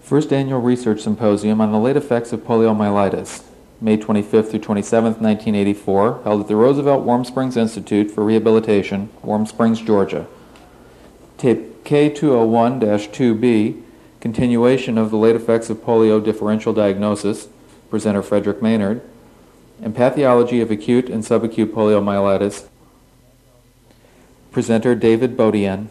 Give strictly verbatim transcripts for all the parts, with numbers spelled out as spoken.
First Annual Research Symposium on the Late Effects of Poliomyelitis, May twenty-fifth through twenty-seventh, nineteen eighty-four, held at the Roosevelt Warm Springs Institute for Rehabilitation, Warm Springs, Georgia. Tape K two oh one dash two B, Continuation of the Late Effects of Polio Differential Diagnosis, presenter Frederick Maynard, and Pathology of Acute and Subacute Poliomyelitis, presenter David Bodien.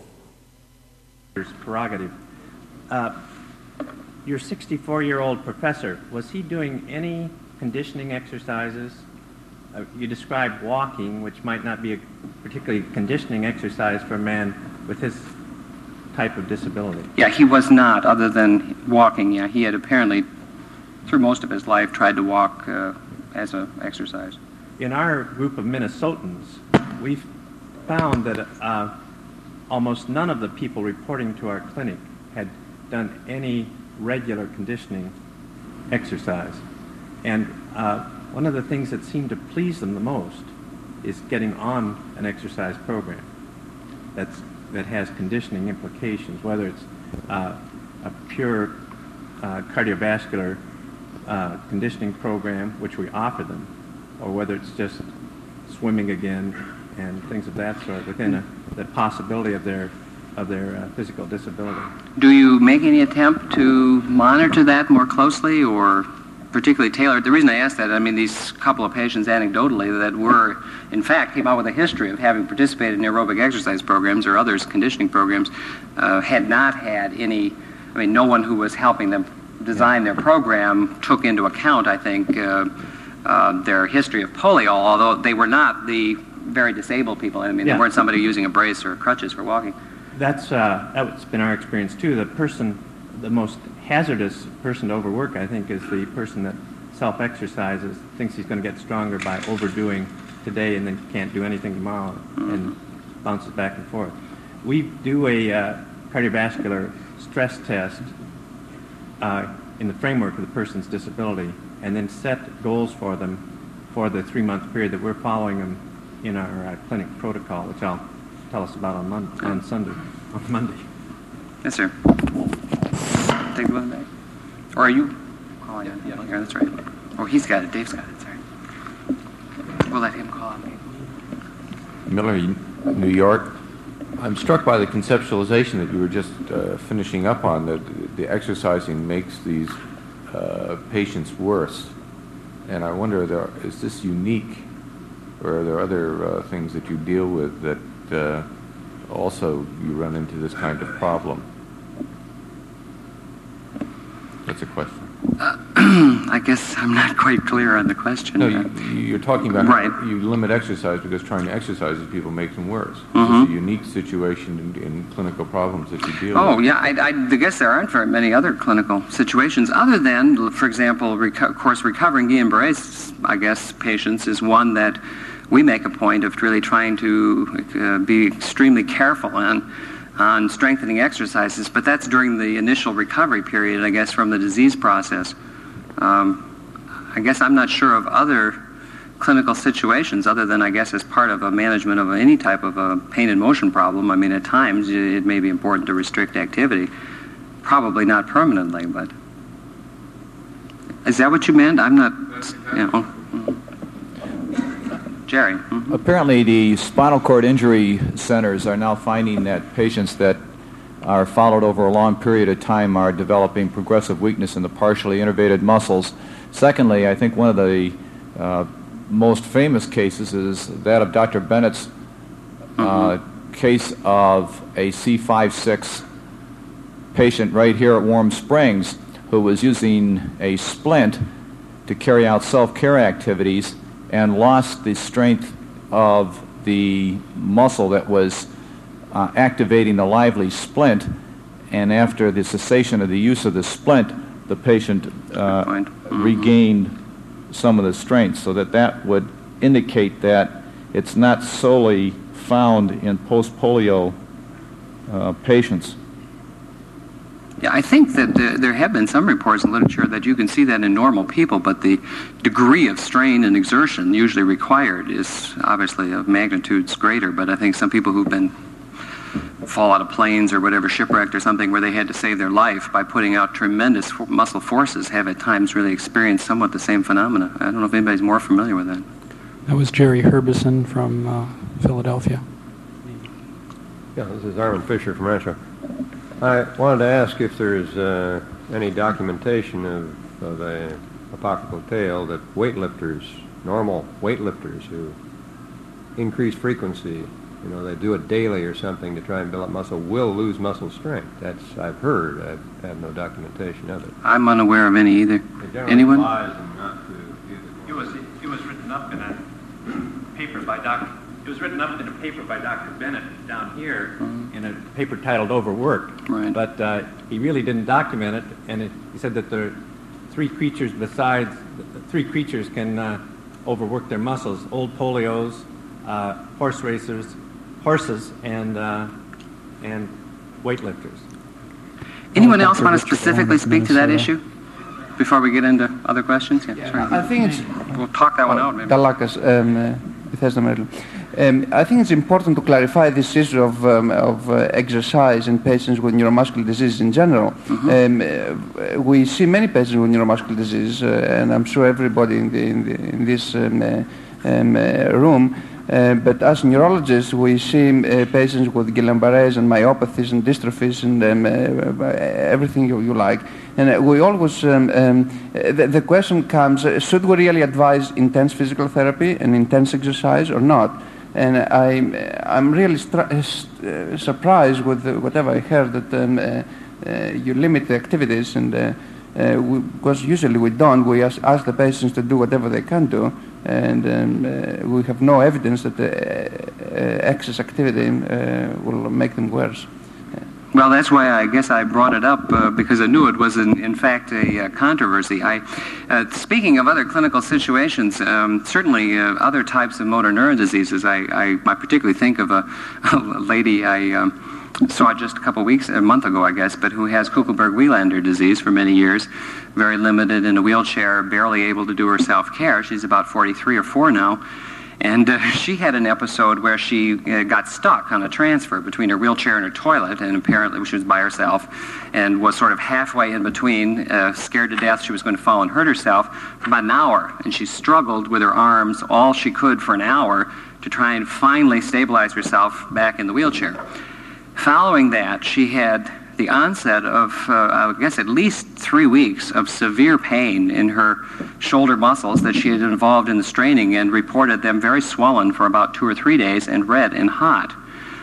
Prerogative. Uh, your sixty-four-year-old professor, was he doing any conditioning exercises? Uh, you described walking, which might not be a particularly conditioning exercise for a man with his type of disability. Yeah, he was not, other than walking. Yeah, he had apparently, through most of his life, tried to walk uh, as an exercise. In our group of Minnesotans, we've found that uh, almost none of the people reporting to our clinic had done any regular conditioning exercise. And uh, one of the things that seemed to please them the most is getting on an exercise program that's, that has conditioning implications, whether it's uh, a pure uh, cardiovascular uh, conditioning program, which we offer them, or whether it's just swimming again and things of that sort within a, the possibility of their of their uh, physical disability. Do you make any attempt to monitor that more closely, or particularly tailored? The reason I ask that, I mean, these couple of patients anecdotally that were, in fact, came out with a history of having participated in aerobic exercise programs or others conditioning programs, uh, had not had any, I mean, no one who was helping them design their program took into account, I think, uh, uh, their history of polio, although they were not the very disabled people. I mean, yeah. They weren't somebody using a brace or crutches for walking. That's, uh, that's been our experience, too. The person, the most hazardous person to overwork, I think, is the person that self-exercises, thinks he's going to get stronger by overdoing today and then can't do anything tomorrow, mm-hmm. and bounces back and forth. We do a uh, cardiovascular stress test uh, in the framework of the person's disability, and then set goals for them for the three-month period that we're following them in our uh, clinic protocol, which I'll tell us about on, Mon- on Sunday, on Monday. Yes, sir. Take the one back. Or are you calling it? Yeah, here, that's right. Oh, he's got it. Dave's got it. Sorry. We'll let him call on me. Miller, New York. I'm struck by the conceptualization that you were just uh, finishing up on, that the exercising makes these uh, patients worse. And I wonder, there, is this unique, or are there other uh, things that you deal with that uh, also you run into this kind of problem? That's a question. Uh, I guess I'm not quite clear on the question. No, you, you're talking about right. how you limit exercise because trying to exercise with people makes them worse. Mm-hmm. It's a unique situation in, in clinical problems that you deal oh, with. Oh, yeah, I, I guess there aren't very many other clinical situations other than, for example, reco- of course, recovering Guillain-Barré, I guess, patients is one that we make a point of really trying to uh, be extremely careful on. on strengthening exercises, but that's during the initial recovery period, I guess, from the disease process. Um, I guess I'm not sure of other clinical situations other than, I guess, as part of a management of any type of a pain and motion problem. I mean, at times it may be important to restrict activity, probably not permanently, but is that what you meant? I'm not, you know. Jerry. Mm-hmm. Apparently the spinal cord injury centers are now finding that patients that are followed over a long period of time are developing progressive weakness in the partially innervated muscles. Secondly, I think one of the uh, most famous cases is that of Doctor Bennett's uh, mm-hmm. case of a C five six patient right here at Warm Springs who was using a splint to carry out self-care activities and lost the strength of the muscle that was uh, activating the lively splint, and after the cessation of the use of the splint, the patient uh, mm-hmm. regained some of the strength, so that that would indicate that it's not solely found in post-polio uh, patients. Yeah, I think that uh, there have been some reports in literature that you can see that in normal people, but the degree of strain and exertion usually required is obviously of magnitudes greater. But I think some people who've been fall out of planes or whatever, shipwrecked or something, where they had to save their life by putting out tremendous f- muscle forces, have at times really experienced somewhat the same phenomena. I don't know if anybody's more familiar with that. That was Jerry Herbison from uh, Philadelphia. Yeah, this is Armin Fisher from Rancho. I wanted to ask if there's uh, any documentation of, of a apocryphal tale that weightlifters, normal weightlifters who increase frequency, you know, they do it daily or something to try and build up muscle, will lose muscle strength. That's, I've heard. I have no documentation of it. I'm unaware of any either. Anyone? It was, it was written up in a paper by Doctor It was written up in a paper by Doctor Bennett down here mm-hmm. in a paper titled Overworked. Right. But uh, he really didn't document it, and it, he said that there are three creatures besides, the three creatures can uh, overwork their muscles: old polios, uh, horse racers, horses, and uh, and weightlifters. Anyone else want to specifically speak to that issue before we get into other questions? Yeah, Yeah, sorry. I think it's We'll talk that one out, maybe. Dalakas, um, uh, Bethesda, Maryland. Um, I think it's important to clarify this issue of, um, of uh, exercise in patients with neuromuscular disease in general. Mm-hmm. um, uh, we see many patients with neuromuscular disease, uh, and I'm sure everybody in, the, in, the, in this um, uh, um, uh, room. Uh, but as neurologists, we see uh, patients with Guillain-Barré's and myopathies and dystrophies and um, uh, everything you, you like. And uh, we always, um, um, the, the question comes, uh, should we really advise intense physical therapy and intense exercise or not? And I'm, I'm really uh, surprised with uh, whatever I heard that um, uh, uh, you limit the activities, and uh, uh, we, because usually we don't. We ask, ask the patients to do whatever they can do, and um, uh, we have no evidence that the uh, uh, excess activity uh, will make them worse. Well, that's why I guess I brought it up, uh, because I knew it was, in, in fact, a uh, controversy. I, uh, speaking of other clinical situations, um, certainly uh, other types of motor neuron diseases, I, I, I particularly think of a, a lady I um, saw just a couple weeks, a month ago, I guess, but who has Kuckelberg-Wiellander disease for many years, very limited in a wheelchair, barely able to do her self-care. She's about forty-three or four now. And uh, she had an episode where she uh, got stuck on a transfer between her wheelchair and her toilet, and apparently she was by herself and was sort of halfway in between, uh, scared to death she was going to fall and hurt herself for about an hour. And she struggled with her arms all she could for an hour to try and finally stabilize herself back in the wheelchair. Following that, she had the onset of, uh, I guess, at least three weeks of severe pain in her shoulder muscles that she had involved in the straining, and reported them very swollen for about two or three days and red and hot.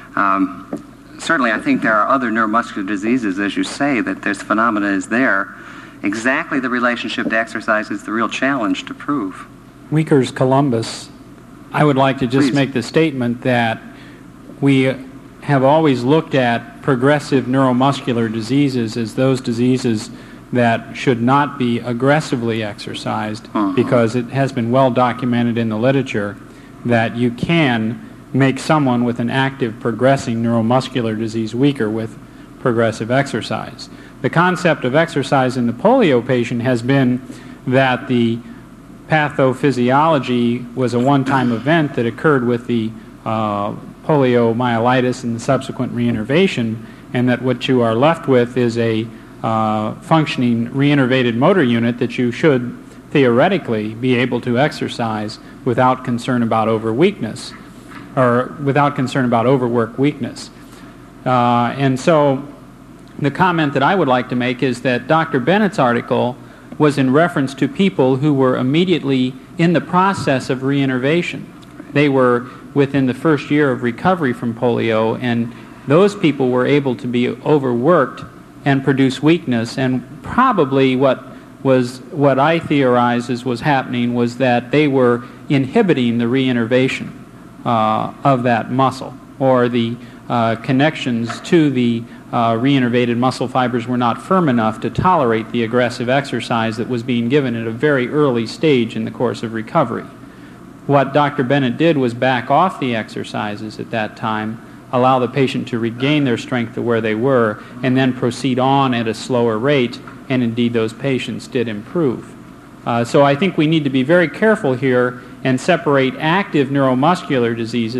Um, certainly, I think there are other neuromuscular diseases, as you say, that this phenomena is there. Exactly the relationship to exercise is the real challenge to prove. Weaker's Columbus, I would like to just Please. make the statement that we have always looked at progressive neuromuscular diseases as those diseases that should not be aggressively exercised, uh-huh. because it has been well documented in the literature that you can make someone with an active progressing neuromuscular disease weaker with progressive exercise. The concept of exercise in the polio patient has been that the pathophysiology was a one-time event that occurred with the uh, poliomyelitis and the subsequent reinnervation, and that what you are left with is a uh, functioning reinnervated motor unit that you should theoretically be able to exercise without concern about overweakness, or without concern about overwork weakness. Uh, and so the comment that I would like to make is that Doctor Bennett's article was in reference to people who were immediately in the process of reinnervation. They were within the first year of recovery from polio, and those people were able to be overworked and produce weakness. And probably what was what I theorize is was happening was that they were inhibiting the reinnervation uh, of that muscle, or the uh, connections to the uh, reinnervated muscle fibers were not firm enough to tolerate the aggressive exercise that was being given at a very early stage in the course of recovery. What Doctor Bennett did was back off the exercises at that time, allow the patient to regain their strength to where they were, and then proceed on at a slower rate, and indeed those patients did improve. Uh, so I think we need to be very careful here and separate active neuromuscular diseases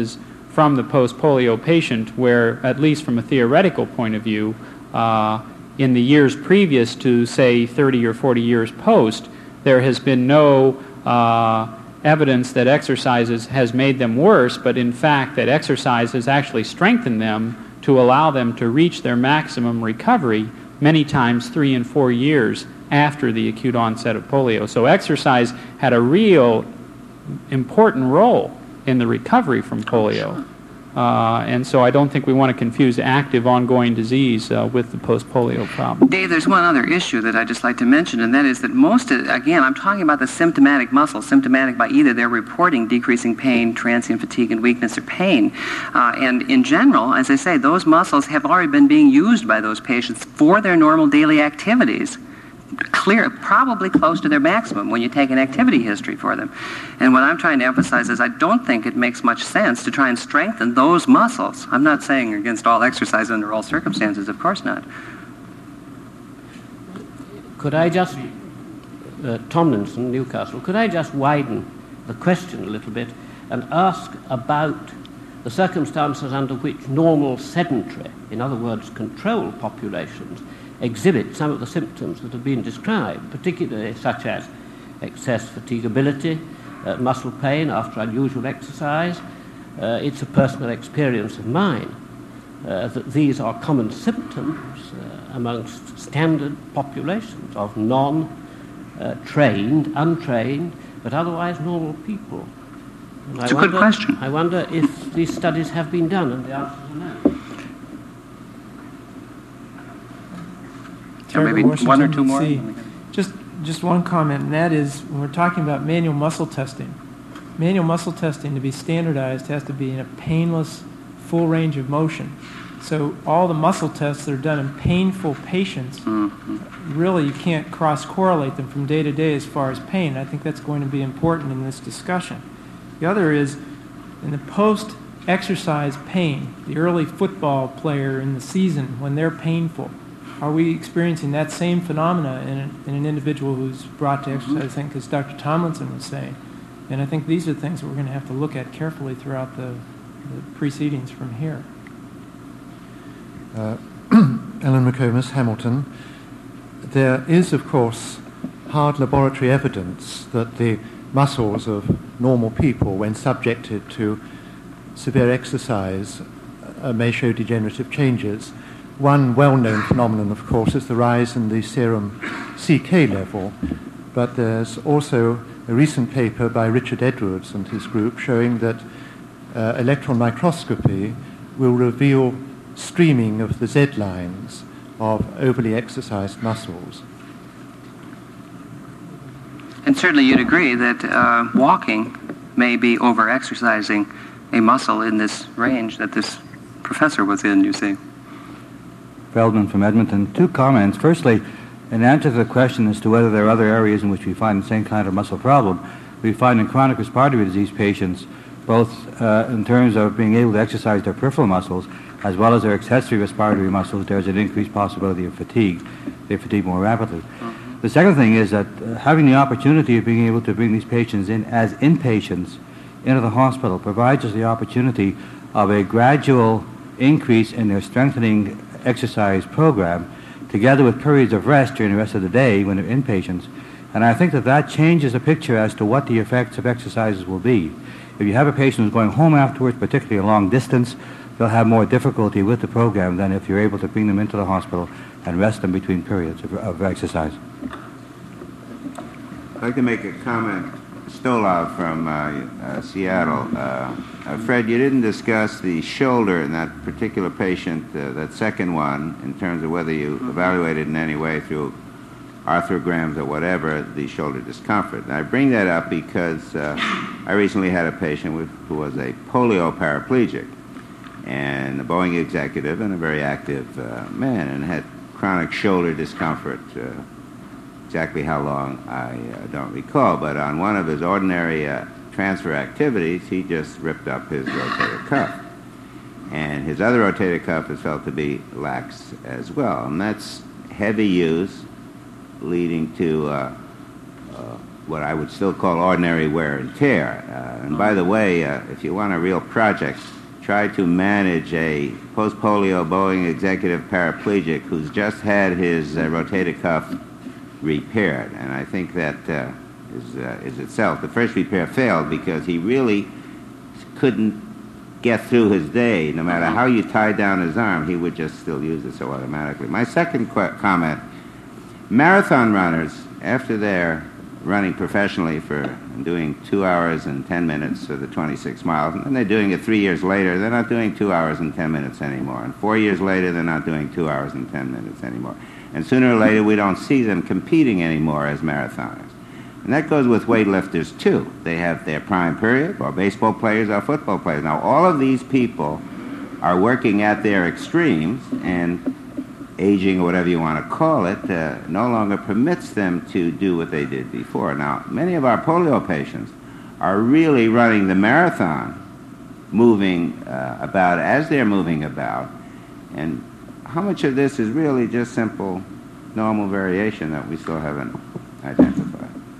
from the post-polio patient, where, at least from a theoretical point of view, uh, in the years previous to, say, thirty or forty years post, there has been no uh, evidence that exercises has made them worse, but in fact that exercise has actually strengthened them to allow them to reach their maximum recovery many times three and four years after the acute onset of polio. So exercise had a real important role in the recovery from polio. Uh, and so I don't think we want to confuse active ongoing disease uh, with the post-polio problem. Dave, there's one other issue that I'd just like to mention, and that is that most, of, again, I'm talking about the symptomatic muscles, symptomatic by either they're reporting decreasing pain, transient fatigue, and weakness or pain. Uh, and in general, as I say, those muscles have already been being used by those patients for their normal daily activities. Clear, probably close to their maximum when you take an activity history for them. And what I'm trying to emphasize is I don't think it makes much sense to try and strengthen those muscles. I'm not saying against all exercise under all circumstances, of course not. Could I just, uh, Tomlinson, Newcastle, could I just widen the question a little bit and ask about the circumstances under which normal sedentary, in other words, control populations, exhibit some of the symptoms that have been described, particularly such as excess fatigability, uh, muscle pain after unusual exercise. Uh, it's a personal experience of mine uh, that these are common symptoms uh, amongst standard populations of non-trained, uh, untrained, but otherwise normal people. And it's I a wonder, good question. I wonder if these studies have been done, and the answer is no. So maybe one or two more. See, just just one comment, and that is when we're talking about manual muscle testing. Manual muscle testing, to be standardized, has to be in a painless, full range of motion. So all the muscle tests that are done in painful patients, mm-hmm. really you can't cross-correlate them from day to day as far as pain. I think that's going to be important in this discussion. The other is, in the post-exercise pain, the early football player in the season when they're painful, are we experiencing that same phenomena in, a, in an individual who's brought to exercise, I think, as Doctor Tomlinson was saying? And I think these are things that we're going to have to look at carefully throughout the, the proceedings from here. Uh, Ellen McComas, Hamilton. There is, of course, hard laboratory evidence that the muscles of normal people, when subjected to severe exercise, uh, may show degenerative changes. One well-known phenomenon, of course, is the rise in the serum C K level, but there's also a recent paper by Richard Edwards and his group showing that uh, electron microscopy will reveal streaming of the Z lines of overly exercised muscles. And certainly you'd agree that uh, walking may be over-exercising a muscle in this range that this professor was in, you see. Feldman from Edmonton. Two comments. Firstly, in answer to the question as to whether there are other areas in which we find the same kind of muscle problem, we find in chronic respiratory disease patients, both uh, in terms of being able to exercise their peripheral muscles as well as their accessory respiratory muscles, there's an increased possibility of fatigue. They fatigue more rapidly. Mm-hmm. The second thing is that uh, having the opportunity of being able to bring these patients in as inpatients into the hospital provides us the opportunity of a gradual increase in their strengthening exercise program, together with periods of rest during the rest of the day when they're inpatients. And I think that that changes the picture as to what the effects of exercises will be. If you have a patient who's going home afterwards, particularly a long distance, they'll have more difficulty with the program than if you're able to bring them into the hospital and rest them between periods of, of exercise. I'd like to make a comment. Stolov from uh, uh, Seattle. Uh, uh, Fred, you didn't discuss the shoulder in that particular patient, uh, that second one, in terms of whether you evaluated in any way through arthrograms or whatever the shoulder discomfort. And I bring that up because uh, I recently had a patient with, who was a polio paraplegic and a Boeing executive and a very active uh, man, and had chronic shoulder discomfort. Uh, Exactly how long, I uh, don't recall, but on one of his ordinary uh, transfer activities, he just ripped up his rotator cuff. And his other rotator cuff is felt to be lax as well. And that's heavy use leading to uh, uh, what I would still call ordinary wear and tear. Uh, and by the way, uh, if you want a real project, try to manage a post-polio Boeing executive paraplegic who's just had his uh, rotator cuff repaired. And I think that uh, is, uh, is itself. The first repair failed because he really couldn't get through his day. No matter how you tied down his arm, he would just still use it so automatically. My second qu- comment, marathon runners, after they're running professionally for doing two hours and ten minutes for the twenty-six miles, and then they're doing it three years later, they're not doing two hours and ten minutes anymore. And four years later, they're not doing two hours and ten minutes anymore. And sooner or later, we don't see them competing anymore as marathoners. And that goes with weightlifters, too. They have their prime period, or baseball players, or football players. Now, all of these people are working at their extremes, and aging, or whatever you want to call it, uh, no longer permits them to do what they did before. Now, many of our polio patients are really running the marathon, moving uh, about as they're moving about. And how much of this is really just simple, normal variation that we still haven't identified?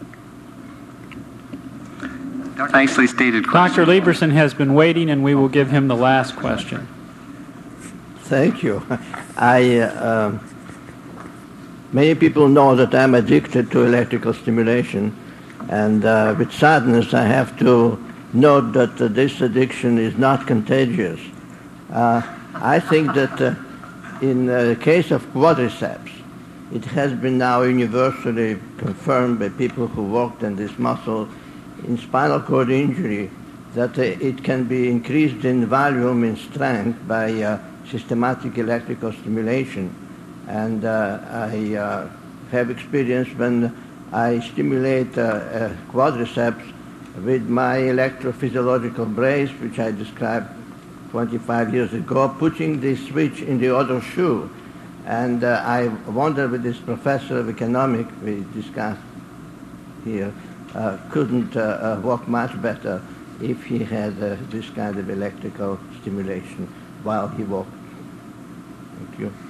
Nicely stated question. Doctor Lieberson has been waiting, and we will give him the last question. Thank you. I, uh, many people know that I'm addicted to electrical stimulation, and uh, with sadness I have to note that uh, this addiction is not contagious. Uh, I think that uh, in the case of quadriceps, it has been now universally confirmed by people who worked in this muscle in spinal cord injury that uh, it can be increased in volume and strength by uh, systematic electrical stimulation. And uh, I uh, have experience when I stimulate uh, uh, quadriceps with my electrophysiological brace, which I described twenty-five years ago, putting the switch in the other shoe. And uh, I wonder with this professor of economics we discussed here, uh, couldn't uh, uh, work much better if he had uh, this kind of electrical stimulation while he walked. Thank you.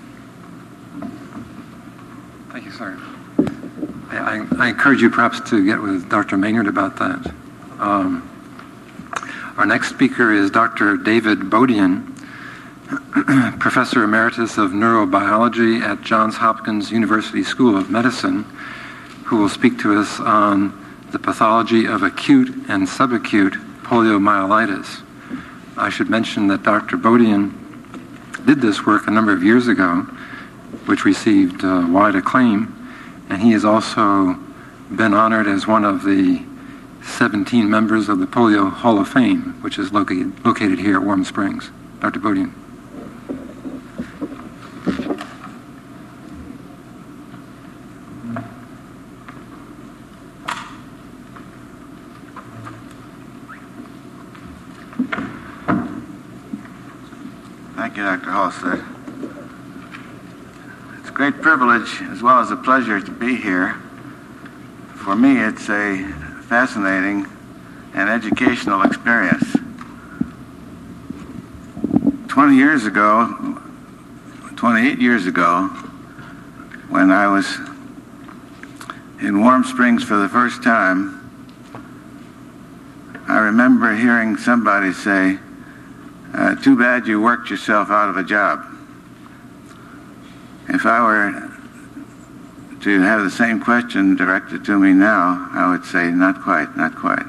Thank you, sir. I, I, I encourage you perhaps to get with Doctor Maynard about that. Um, our next speaker is Doctor David Bodian, Professor Emeritus of Neurobiology at Johns Hopkins University School of Medicine, who will speak to us on the pathology of acute and subacute poliomyelitis. I should mention that Doctor Bodian did this work a number of years ago, which received uh, wide acclaim, and he has also been honored as one of the seventeen members of the Polio Hall of Fame, which is located, located here at Warm Springs. Doctor Bodian. Thank you, Doctor Halstead. It's a great privilege as well as a pleasure to be here. For me, it's a fascinating and educational experience. Twenty years ago, twenty-eight years ago, when I was in Warm Springs for the first time, I remember hearing somebody say, Uh, too bad you worked yourself out of a job. If I were to have the same question directed to me now, I would say, not quite, not quite.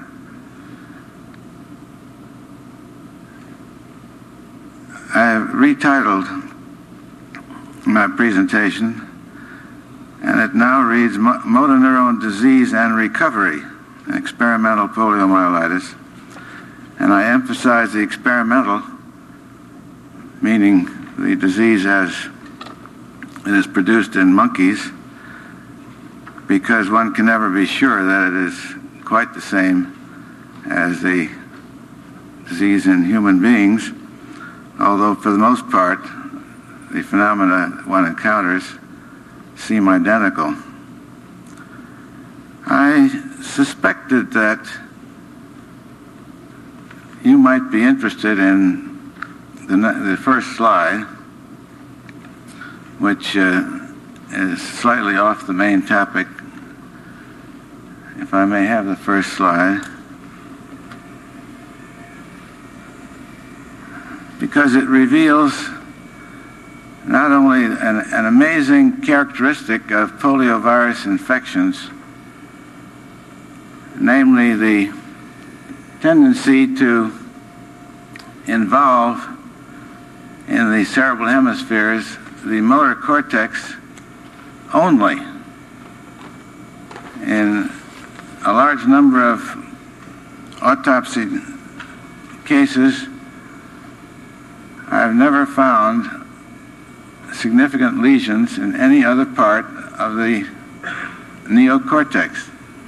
I've retitled my presentation, and it now reads Motor Neuron Disease and Recovery, Experimental Poliomyelitis. And I emphasize the experimental, meaning the disease as it is produced in monkeys, because one can never be sure that it is quite the same as the disease in human beings, although for the most part, the phenomena one encounters seem identical. I suspected that you might be interested in the, the first slide, which uh, is slightly off the main topic. If I may have the first slide. because it reveals not only an, an amazing characteristic of poliovirus infections, namely the tendency to involve in the cerebral hemispheres the motor cortex only. In a large number of autopsy cases, I've never found significant lesions in any other part of the neocortex.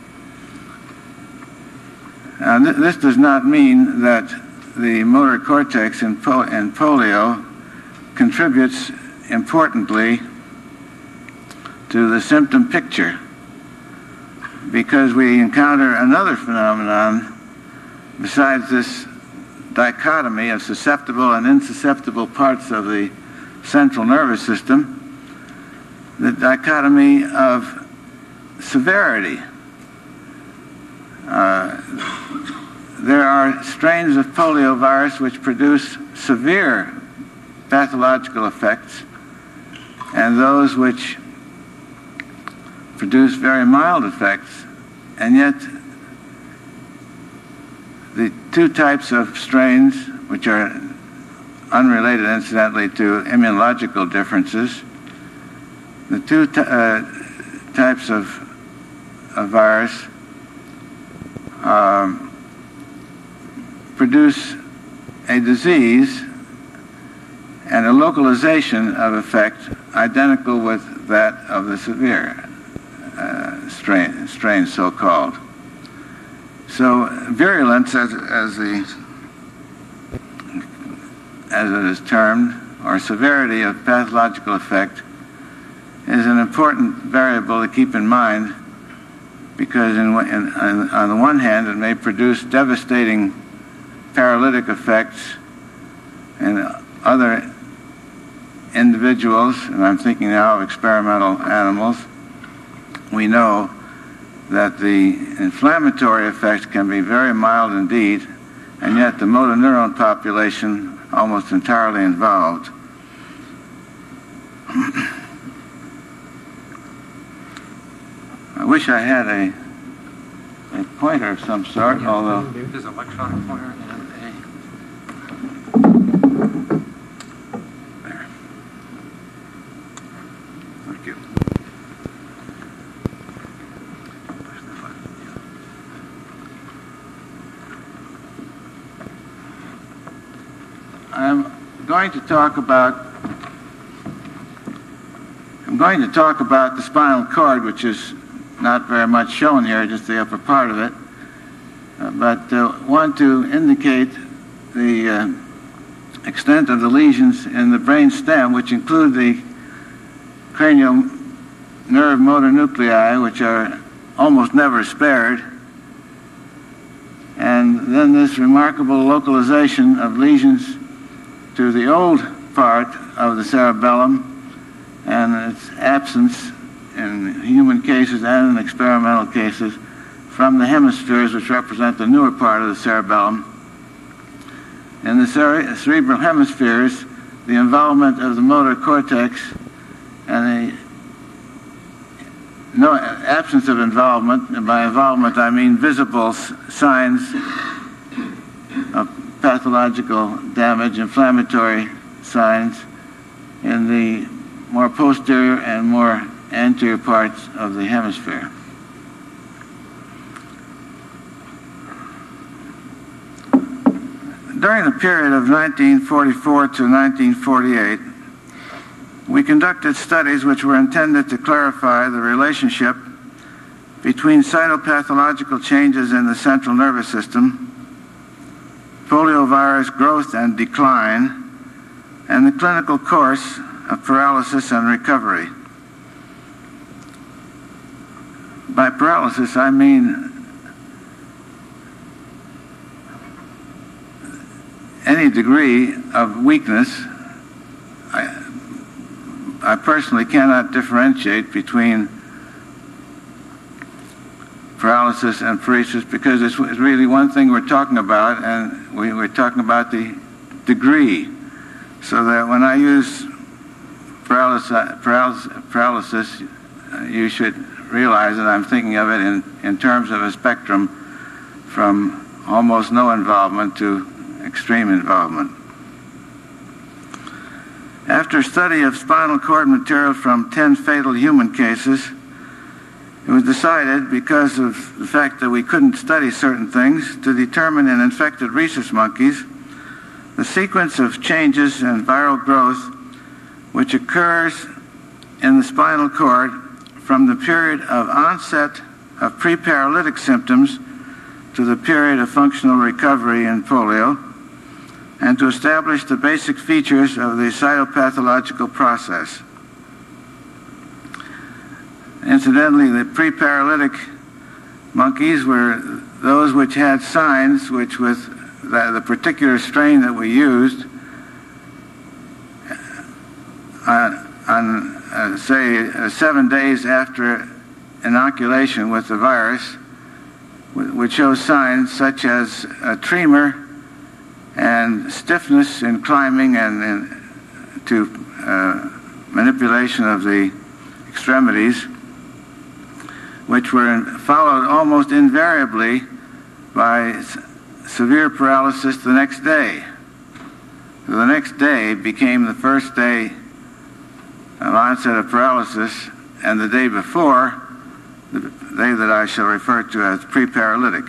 Now, th this does not mean that the motor cortex in, po in polio contributes importantly to the symptom picture, because we encounter another phenomenon besides this dichotomy of susceptible and insusceptible parts of the central nervous system, the dichotomy of severity. Uh, there are strains of poliovirus which produce severe pathological effects, and those which produce very mild effects, and yet the two types of strains, which are unrelated incidentally to immunological differences, the two uh, types of, of virus um, produce a disease and a localization of effect identical with that of the severe uh, strain, strain so-called. So virulence, as, as, the, as it is termed, or severity of pathological effect, is an important variable to keep in mind, because in, in, on, on the one hand it may produce devastating paralytic effects in other individuals, and I'm thinking now of experimental animals. We know that the inflammatory effects can be very mild indeed, and yet the motor neuron population almost entirely involved. I wish I had a, a pointer of some sort, yeah, although... There's an electronic pointer and a... There. Thank you. I'm going to talk about I'm going to talk about the spinal cord, which is not very much shown here, just the upper part of it, uh, but uh, want to indicate the uh, extent of the lesions in the brain stem, which include the cranial nerve motor nuclei, which are almost never spared, and then this remarkable localization of lesions to the old part of the cerebellum and its absence in human cases and in experimental cases from the hemispheres, which represent the newer part of the cerebellum. In the cere cerebral hemispheres, the involvement of the motor cortex and the no absence of involvement, and by involvement I mean visible signs of pathological damage, inflammatory signs in the more posterior and more anterior parts of the hemisphere. During the period of nineteen forty-four to nineteen forty-eight, we conducted studies which were intended to clarify the relationship between cytopathological changes in the central nervous system, poliovirus growth and decline, and the clinical course of paralysis and recovery. By paralysis, I mean any degree of weakness. I, I personally cannot differentiate between paralysis and paresis, because it's, it's really one thing we're talking about, and we, we're talking about the degree so that when I use paralysis, paralysis, paralysis uh, you should realize that I'm thinking of it in, in terms of a spectrum from almost no involvement to extreme involvement. After study of spinal cord material from ten fatal human cases, it was decided, because of the fact that we couldn't study certain things, to determine in infected rhesus monkeys the sequence of changes in viral growth which occurs in the spinal cord from the period of onset of pre-paralytic symptoms to the period of functional recovery in polio, and to establish the basic features of the cytopathological process. Incidentally, the pre-paralytic monkeys were those which had signs which, with the, the particular strain that we used, uh, on, uh, say, uh, seven days after inoculation with the virus, would show signs such as a tremor and stiffness in climbing and, and to uh, manipulation of the extremities, which were followed almost invariably by s- severe paralysis the next day. So the next day became the first day of onset of paralysis, and the day before, the day that I shall refer to as pre-paralytic.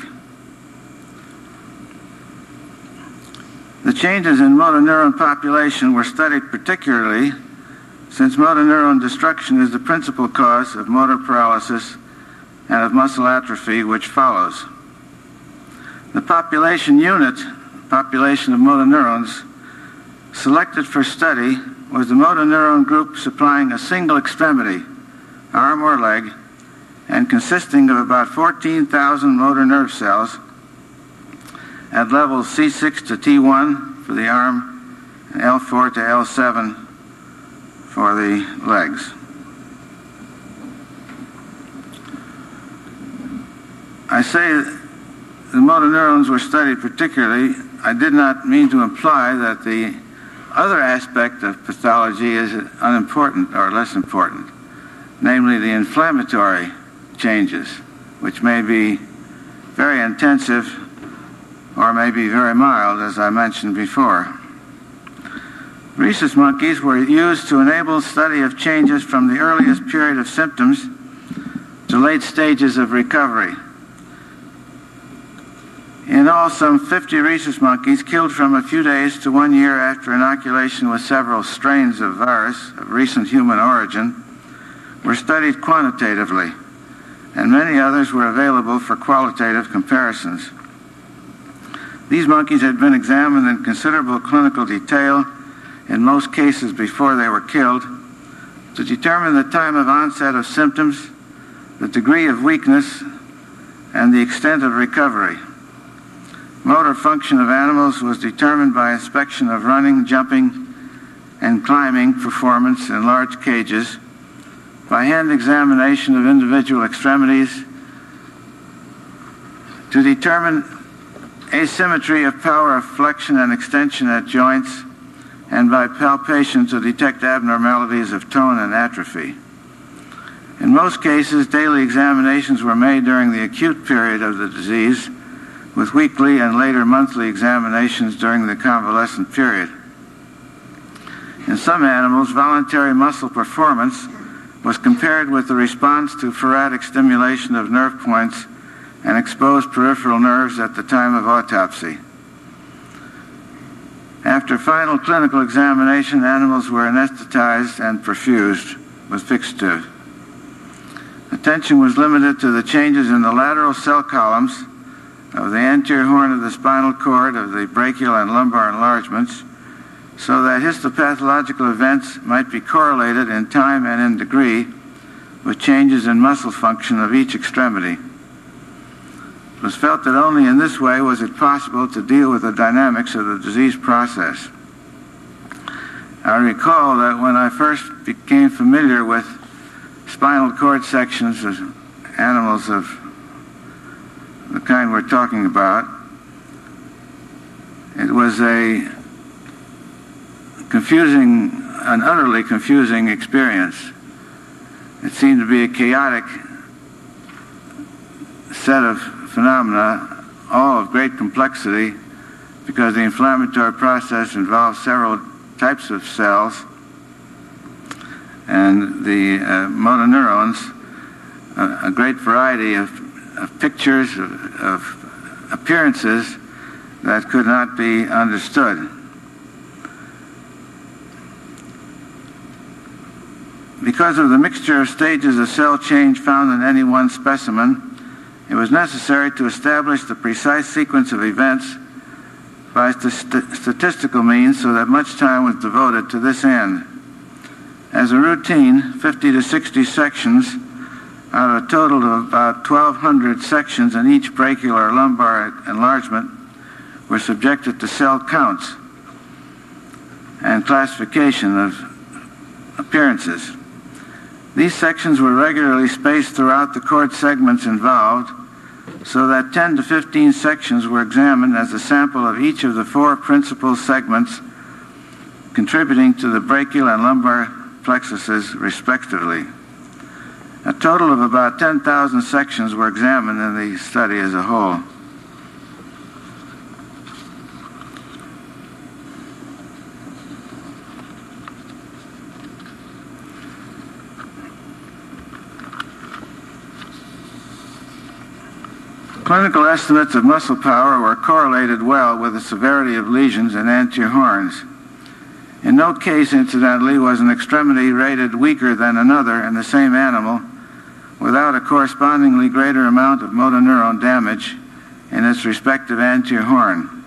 The changes in motor neuron population were studied particularly since motor neuron destruction is the principal cause of motor paralysis and of muscle atrophy, which follows. The population unit, population of motor neurons, selected for study was the motor neuron group supplying a single extremity, arm or leg, and consisting of about fourteen thousand motor nerve cells at levels C six to T one for the arm and L four to L seven for the legs. I say the motor neurons were studied particularly. I did not mean to imply that the other aspect of pathology is unimportant or less important, namely the inflammatory changes, which may be very intensive or may be very mild, as I mentioned before. Rhesus monkeys were used to enable study of changes from the earliest period of symptoms to late stages of recovery. In all, some fifty rhesus monkeys killed from a few days to one year after inoculation with several strains of virus of recent human origin were studied quantitatively, and many others were available for qualitative comparisons. These monkeys had been examined in considerable clinical detail, in most cases before they were killed, to determine the time of onset of symptoms, the degree of weakness, and the extent of recovery. Motor function of animals was determined by inspection of running, jumping, and climbing performance in large cages, by hand examination of individual extremities, to determine asymmetry of power of flexion and extension at joints, and by palpation to detect abnormalities of tone and atrophy. In most cases, daily examinations were made during the acute period of the disease, with weekly and later monthly examinations during the convalescent period. In some animals, voluntary muscle performance was compared with the response to ferritic stimulation of nerve points and exposed peripheral nerves at the time of autopsy. After final clinical examination, animals were anesthetized and perfused with fixative. Attention was limited to the changes in the lateral cell columns of the anterior horn of the spinal cord, of the brachial and lumbar enlargements, so that histopathological events might be correlated in time and in degree with changes in muscle function of each extremity. It was felt that only in this way was it possible to deal with the dynamics of the disease process. I recall that when I first became familiar with spinal cord sections of animals of the kind we're talking about, it was a confusing, an utterly confusing experience. It seemed to be a chaotic set of phenomena, all of great complexity, because the inflammatory process involves several types of cells, and the uh, motor neurons, a, a great variety of, of pictures, of, of appearances that could not be understood. Because of the mixture of stages of cell change found in any one specimen, it was necessary to establish the precise sequence of events by st- statistical means so that much time was devoted to this end. As a routine, fifty to sixty sections out of a total of about twelve hundred sections in each brachial or lumbar enlargement were subjected to cell counts and classification of appearances. These sections were regularly spaced throughout the cord segments involved, so that ten to fifteen sections were examined as a sample of each of the four principal segments contributing to the brachial and lumbar plexuses respectively. A total of about ten thousand sections were examined in the study as a whole. Clinical estimates of muscle power were correlated well with the severity of lesions in anterior horns. In no case, incidentally, was an extremity rated weaker than another in the same animal without a correspondingly greater amount of motor neuron damage in its respective anterior horn.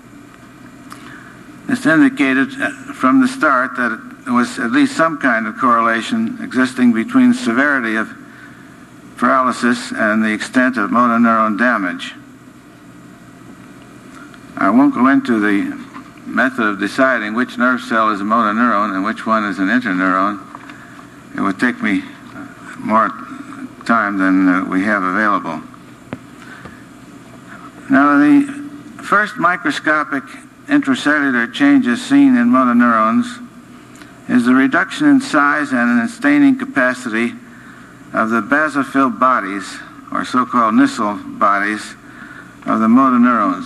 This indicated from the start that there was at least some kind of correlation existing between severity of paralysis and the extent of motor neuron damage. I won't go into the method of deciding which nerve cell is a motor neuron and which one is an interneuron. It would take me more time than uh, we have available. Now, the first microscopic intracellular changes seen in motor neurons is the reduction in size and in staining capacity of the basophil bodies, or so-called Nissl bodies, of the motor neurons.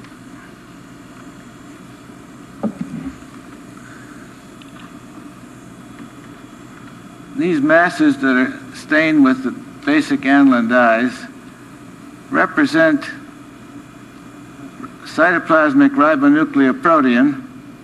These masses that are stained with the basic aniline dyes represent cytoplasmic ribonucleoprotein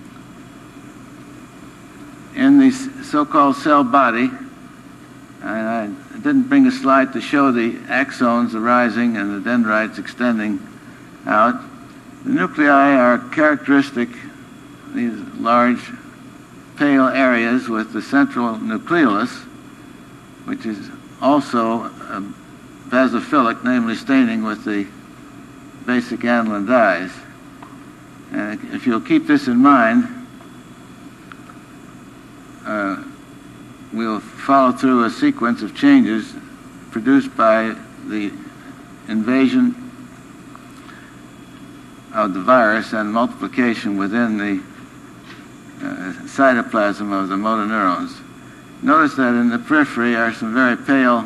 in the so-called cell body. I didn't bring a slide to show the axons arising and the dendrites extending out. The nuclei are characteristic, these large pale areas with the central nucleolus, which is also uh, basophilic, namely staining with the basic aniline dyes. And if you'll keep this in mind, uh, we'll follow through a sequence of changes produced by the invasion of the virus and multiplication within the uh, cytoplasm of the motor neurons. Notice that in the periphery are some very pale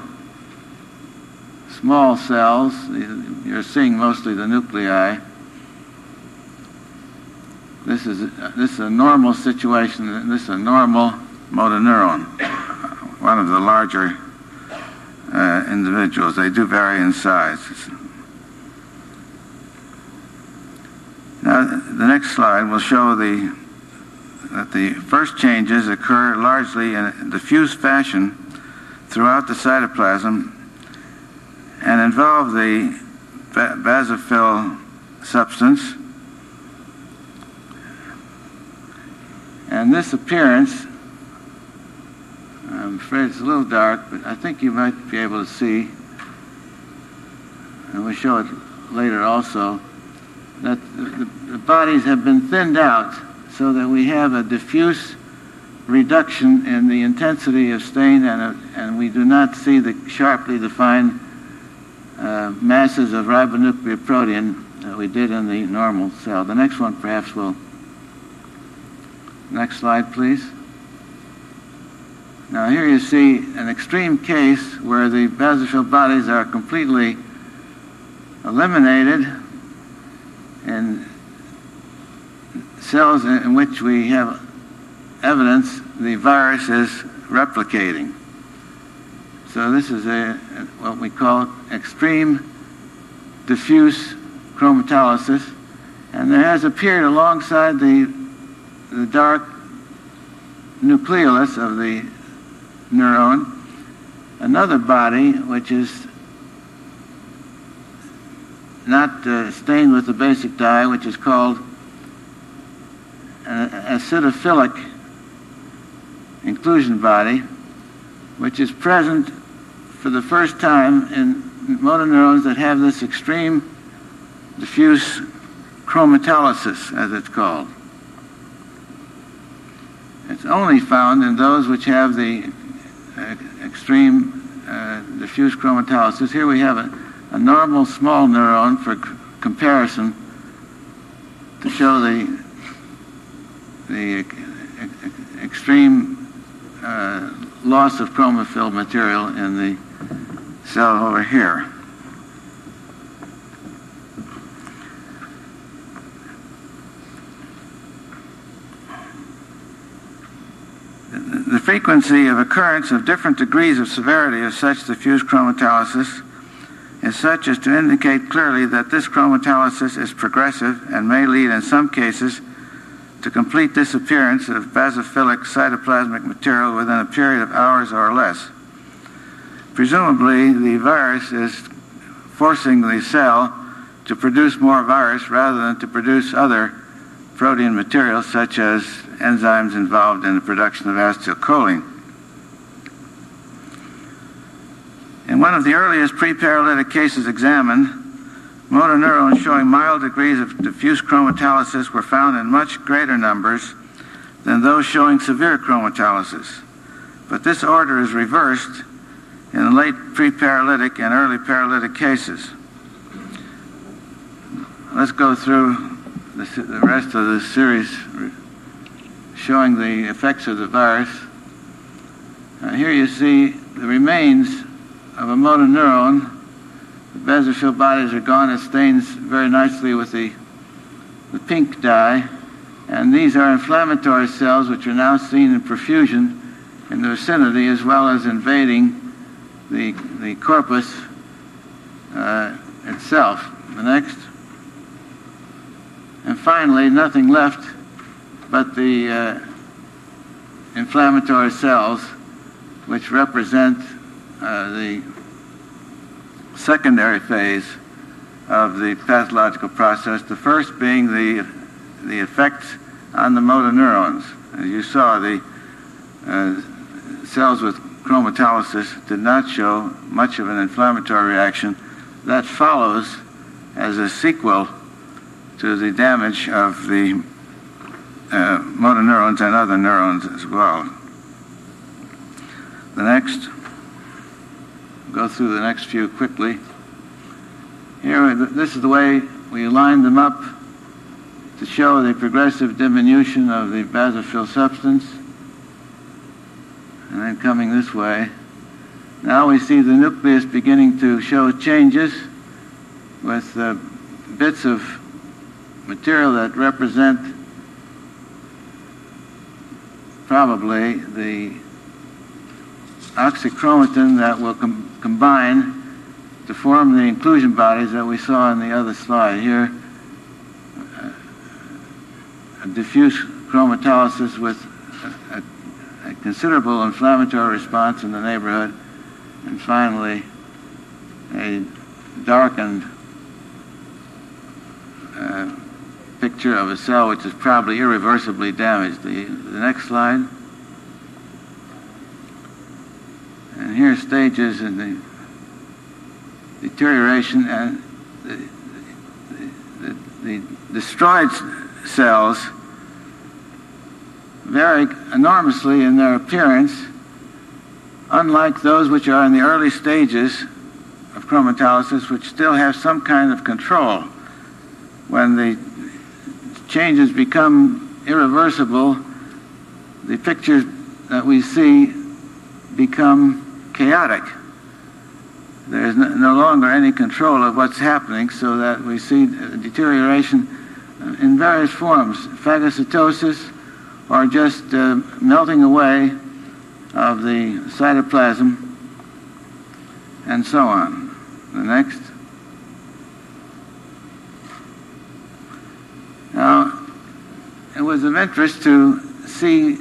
small cells. You're seeing mostly the nuclei. This is this is a normal situation. This is a normal motor neuron, one of the larger uh, individuals. They do vary in size. Now, the next slide will show the that the first changes occur largely in a diffuse fashion throughout the cytoplasm and involve the basophil substance. And this appearance, I'm afraid it's a little dark, but I think you might be able to see, and we'll show it later also, that the, the bodies have been thinned out so that we have a diffuse reduction in the intensity of stain, and, a, and we do not see the sharply defined uh, masses of ribonucleoprotein that we did in the normal cell. The next one perhaps will Next slide, please. Now here you see an extreme case where the basophil bodies are completely eliminated in cells in which we have evidence the virus is replicating. So this is a what we call extreme diffuse chromatolysis, and there has appeared alongside the, the dark nucleolus of the neuron another body which is not uh, stained with the basic dye, which is called an acidophilic inclusion body, which is present for the first time in motor neurons that have this extreme diffuse chromatolysis, as it's called. It's only found in those which have the uh, extreme uh, diffuse chromatolysis. Here we have a, a normal small neuron for c- comparison to show the the e- extreme uh, loss of chromophil material in the cell over here. The frequency of occurrence of different degrees of severity of such diffuse chromatolysis is such as to indicate clearly that this chromatolysis is progressive and may lead in some cases to complete disappearance of basophilic cytoplasmic material within a period of hours or less. Presumably, the virus is forcing the cell to produce more virus rather than to produce other protein materials such as enzymes involved in the production of acetylcholine. In one of the earliest pre-paralytic cases examined, motor neurons showing mild degrees of diffuse chromatolysis were found in much greater numbers than those showing severe chromatolysis. But this order is reversed in the late pre-paralytic and early paralytic cases. Let's go through the, the rest of this series showing the effects of the virus. Uh, here you see the remains of a motor neuron. The basophil bodies are gone. It stains very nicely with the, the pink dye. And these are inflammatory cells which are now seen in profusion in the vicinity as well as invading the, the corpus uh, itself. The next. And finally, nothing left but the uh, inflammatory cells which represent uh, the secondary phase of the pathological process, the first being the, the effects on the motor neurons. As you saw, the uh, cells with chromatolysis did not show much of an inflammatory reaction. That follows as a sequel to the damage of the uh, motor neurons and other neurons as well. The next, go through the next few quickly. Here, this is the way we lined them up to show the progressive diminution of the basophil substance. And then coming this way, now we see the nucleus beginning to show changes with uh, bits of material that represent probably the oxychromatin that will com- combine to form the inclusion bodies that we saw in the other slide. Here, uh, a diffuse chromatolysis with a, a, a considerable inflammatory response in the neighborhood, and finally a darkened uh, picture of a cell which is probably irreversibly damaged. The, the next slide. And here stages in the deterioration and the, the, the, the destroyed cells vary enormously in their appearance, unlike those which are in the early stages of chromatolysis, which still have some kind of control. When the changes become irreversible, the pictures that we see become chaotic. There is no, no longer any control of what's happening, so that we see deterioration in various forms, phagocytosis, or just uh, melting away of the cytoplasm, and so on. The next. Now, it was of interest to see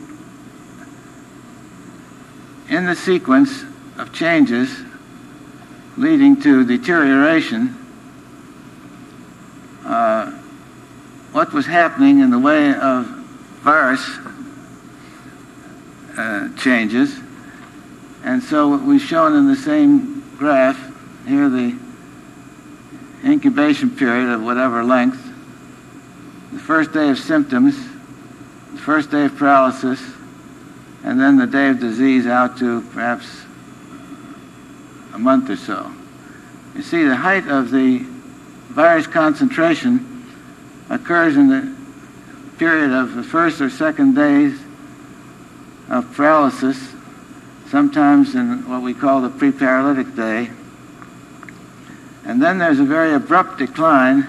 in the sequence of changes leading to deterioration uh, what was happening in the way of virus uh, changes. And so what we've shown in the same graph, here the incubation period of whatever length, the first day of symptoms, the first day of paralysis, and then the day of disease out to perhaps a month or so. You see, the height of the virus concentration occurs in the period of the first or second days of paralysis, sometimes in what we call the pre-paralytic day. And then there's a very abrupt decline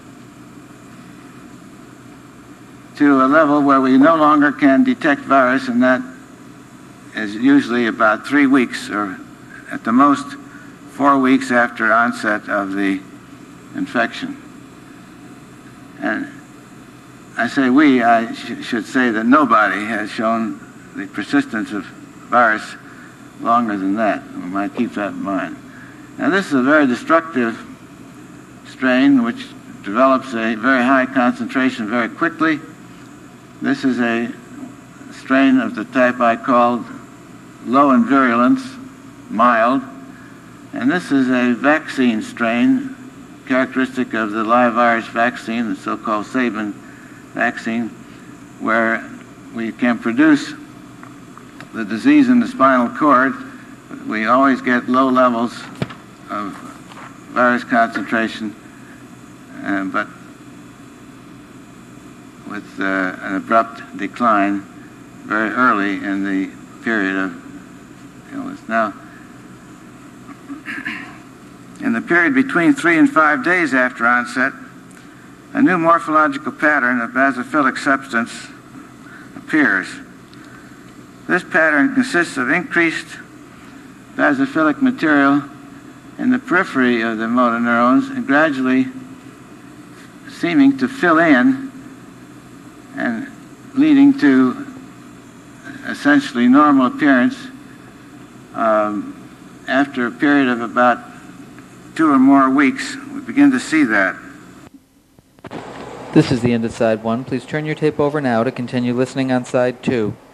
to a level where we no longer can detect virus, and that is usually about three weeks or at the most four weeks after onset of the infection. And I say we, I sh- should say that nobody has shown the persistence of virus longer than that. We might keep that in mind. Now, this is a very destructive strain which develops a very high concentration very quickly. This is a strain of the type I called low in virulence, mild, and this is a vaccine strain characteristic of the live virus vaccine, the so-called Sabin vaccine, where we can produce the disease in the spinal cord. We always get low levels of virus concentration, uh, but with uh, an abrupt decline very early in the period of illness. Now, in the period between three and five days after onset, a new morphological pattern of basophilic substance appears. This pattern consists of increased basophilic material in the periphery of the motor neurons and gradually seeming to fill in and leading to essentially normal appearance um, after a period of about two or more weeks. We begin to see that. This is the end of side one. Please turn your tape over now to continue listening on side two.